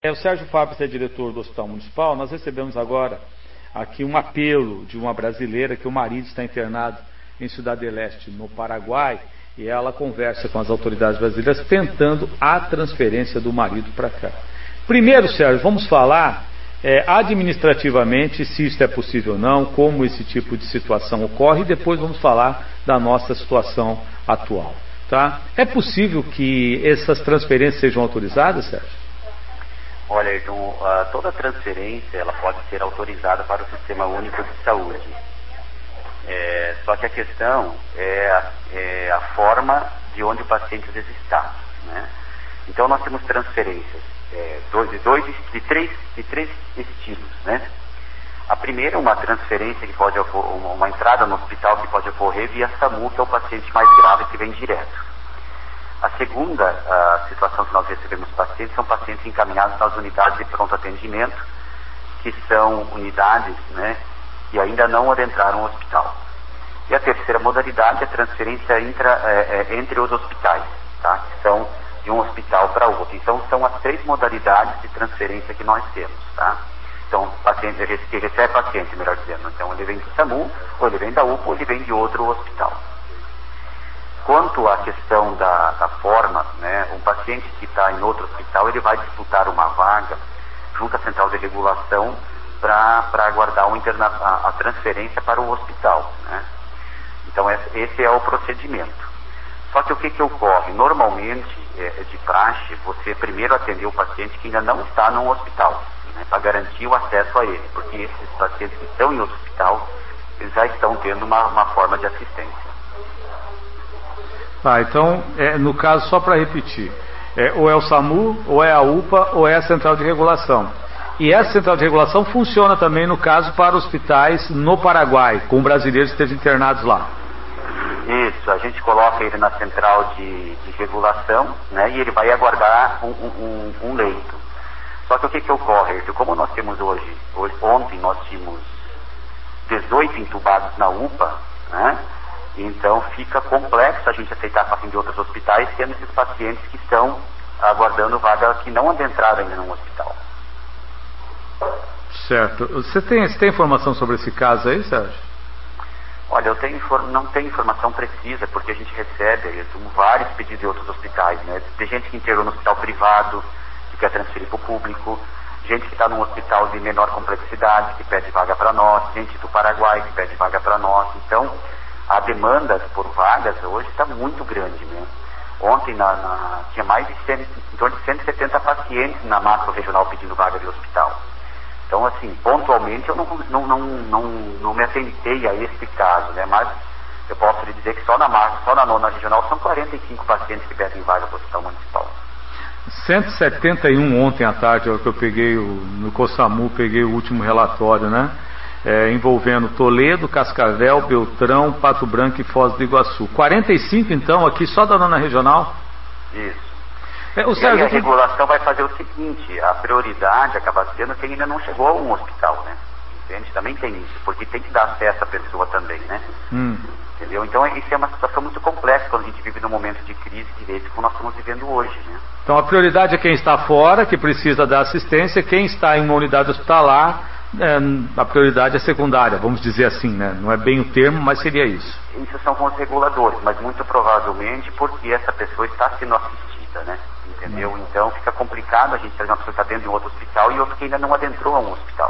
O Sérgio Fábio é diretor do Hospital Municipal. Nós recebemos agora aqui um apelo de uma brasileira que o marido está internado em Ciudad del Este, no Paraguai, e ela conversa com as autoridades brasileiras tentando a transferência do marido para cá. Primeiro, Sérgio, vamos falar administrativamente se isso é possível ou não, como esse tipo de situação ocorre, e depois vamos falar da nossa situação atual. Tá? É possível que essas transferências sejam autorizadas, Sérgio? Olha, então, toda transferência ela pode ser autorizada para o Sistema Único de Saúde. Só que a questão é a forma de onde o paciente às vezes está, né? Então nós temos transferências de três estilos, né? A primeira é uma transferência que pode uma entrada no hospital que pode ocorrer via SAMU, que é o paciente mais grave que vem direto. A segunda situação que nós recebemos pacientes são pacientes encaminhados nas unidades de pronto atendimento, que são unidades, né, que ainda não adentraram o hospital. E a terceira modalidade é a transferência entre os hospitais, tá? Que são de um hospital para outro. Então são as três modalidades de transferência que nós temos, tá? Então, paciente que recebe paciente, melhor dizendo. Então ele vem do SAMU, ou ele vem da UPA, ou ele vem de outro hospital. Quanto à questão da forma, né, um paciente que está em outro hospital, ele vai disputar uma vaga junto à central de regulação para aguardar a transferência para o hospital, né? Então esse é o procedimento. Só que o que ocorre? Normalmente, de praxe, você primeiro atender o paciente que ainda não está no hospital, né, para garantir o acesso a ele, porque esses pacientes que estão em outro hospital, eles já estão tendo uma forma de assistência. Tá, então, no caso, só para repetir, ou é o SAMU, ou é a UPA, ou é a central de regulação. E essa central de regulação funciona também, no caso, para hospitais no Paraguai, com brasileiros que estejam internados lá. Isso, a gente coloca ele na central de regulação, né, e ele vai aguardar um leito. Só que o que ocorre? Como nós temos ontem nós tínhamos 18 entubados na UPA, né? Então fica complexo a gente aceitar pacientes de outros hospitais, tendo esses pacientes que estão aguardando vaga que não adentraram ainda no hospital. Certo. Você tem informação sobre esse caso aí, Sérgio? Olha, não tenho informação precisa, porque a gente recebe vários pedidos de outros hospitais, né? De gente que internou no hospital privado, que quer transferir para o público, gente que está num hospital de menor complexidade, que pede vaga para nós, gente do Paraguai que pede vaga para nós. Então, a demanda por vagas hoje está muito grande, né? Ontem tinha mais de em torno de 170 pacientes na macro regional pedindo vaga de hospital. Então, assim, pontualmente eu não me atentei a esse caso, né? Mas eu posso lhe dizer que só na nona regional são 45 pacientes que pedem vaga para o hospital municipal. 171 ontem à tarde, é o que eu peguei no COSAMU, peguei o último relatório, né? Envolvendo Toledo, Cascavel, Beltrão, Pato Branco e Foz do Iguaçu. 45 então aqui só da nona regional? Isso. Sérgio, a regulação vai fazer o seguinte: a prioridade acaba sendo quem ainda não chegou a um hospital, né? Entende? Também tem isso, porque tem que dar acesso à pessoa também, né? Entendeu? Então isso é uma situação muito complexa quando a gente vive num momento de crise de direito como nós estamos vivendo hoje, né? Então a prioridade é quem está fora, que precisa da assistência. Quem está em uma unidade hospitalar, a prioridade é secundária, vamos dizer assim, né? Não é bem o termo, mas seria isso. Isso são com os reguladores, mas muito provavelmente porque essa pessoa está sendo assistida, né? Entendeu? Então fica complicado a gente ter uma pessoa que está dentro de um outro hospital e outro que ainda não adentrou a um hospital.